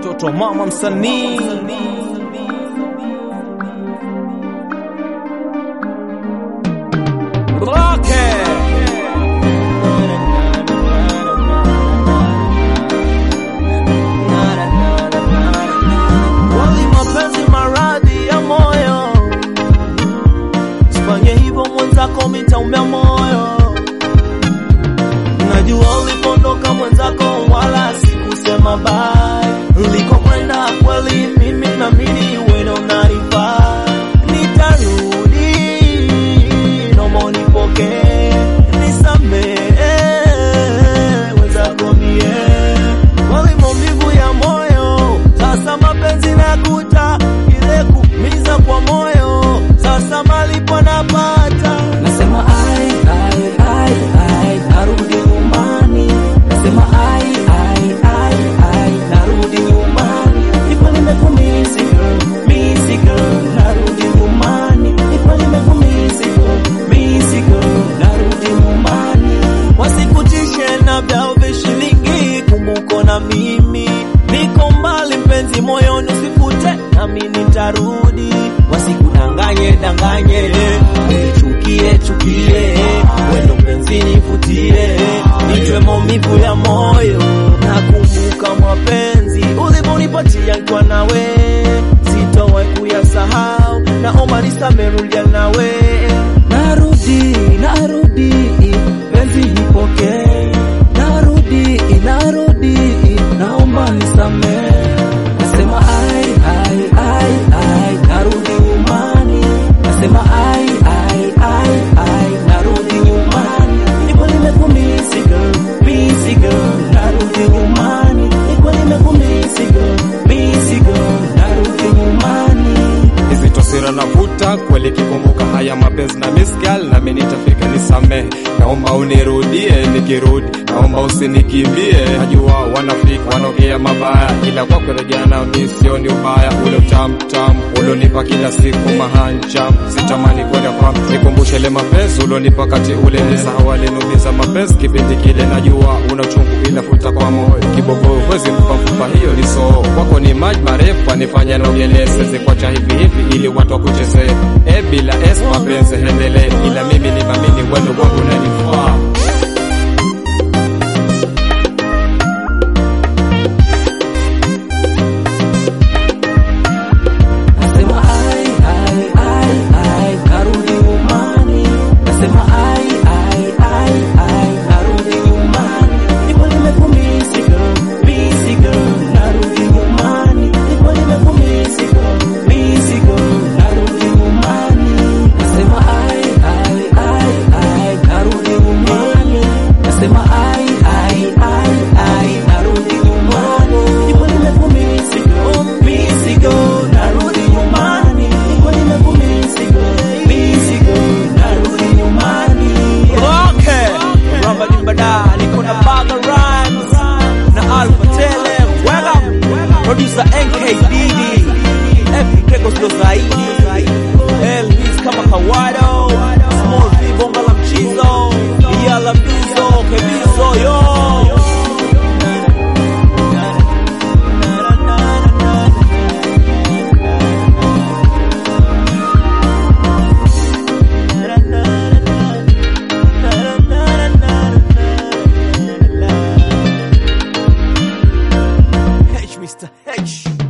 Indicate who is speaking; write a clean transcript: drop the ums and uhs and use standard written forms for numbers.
Speaker 1: Toto mama msanii wali mapenzi maradhi ya moyo, sifanye hivyo mwenzako mitaumia moyo. Najua ulipondoka mwenzako wala sikusema bye, ulikokwenda kweli mimi na mimi wewe unanifaa. Nitarudi naomba unipokee, nisamehe wenzako mie, wali maumivu ya moyo. Sasa mapenzi nakuta ile kumiza kwa moyo, sasa malipo napata.
Speaker 2: Nasema ai narudi nyumbani, nasema ai narudi nyumbani, nipo nimekumisi girl, narudi nyumbani, nipo nimekumisi girl, narudi nyumbani.
Speaker 1: Wasikutishe na vyao vishilingi, kumbuko na mimi niko mbali mpenzi, moyoni usifute nami nitarudi. Wasikudanganye chukie wendo mpenzi nifutie, nitwe maumivu ya moyo. Nakumbuka mapenzi ulivyonipatia nikiwa nawe, sitawahi kuyasahau, naomba nisamehe, rudia nawe.
Speaker 2: Narudi penzi nipokee, narudi naomba nisamehe. Nasema ai narudi nyumbani, nasema ai narudi nyumbani, nipo nimekumisi girl, narudi nyumbani, nipo nimekumisi girl, narudi nyumbani.
Speaker 3: Hizi tosira navuta kweli, kikumbuka haya mapenzi na miss girl, na mimi nitafika nisamehe. Naomba unirudie, nikirudi naomba usinikimbie. Najua wanafiki wanaongea mabaya, ila kwa kurejea na mimi sioni ubaya. Ule utamu ulionipa kila siku mahanjam, sitamani kwenda kwa nikumbushe ile mapenzi ulionipa kati ule. Nisahau aliniumiza mapenzi kipindi kile, najua una uchungu inafuta kwa moyo. Kibogo huwezi mpa hiyo ni so kwako, ni maji marefu anifanya naogelee. Siwezi kuacha hivi ili watu wakuchezee, bila mapenzi endelee, ila mimi ni mamini wendo wangu unanifaa.
Speaker 2: Nasema ai narudi nyumbani, nasema ai narudi nyumbani, nipo nimekumisi girl, narudi nyumbani, nipo nimekumisi girl, narudi nyumbani. Nasema ai narudi nyumbani, nasema ai narudi nyumbani, nipo nimekumisi girl, narudi nyumbani, nipo nimekumisi girl, narudi nyumbani.
Speaker 1: Ramba Limbada, niko na Baga Rhymes na Alpha Tele, producer NKDD, F Keko sio zaidi, Elvis kama kawaida, Small V bonga la mchizo, Yala Bizo, Kebizo yo. Mr. H.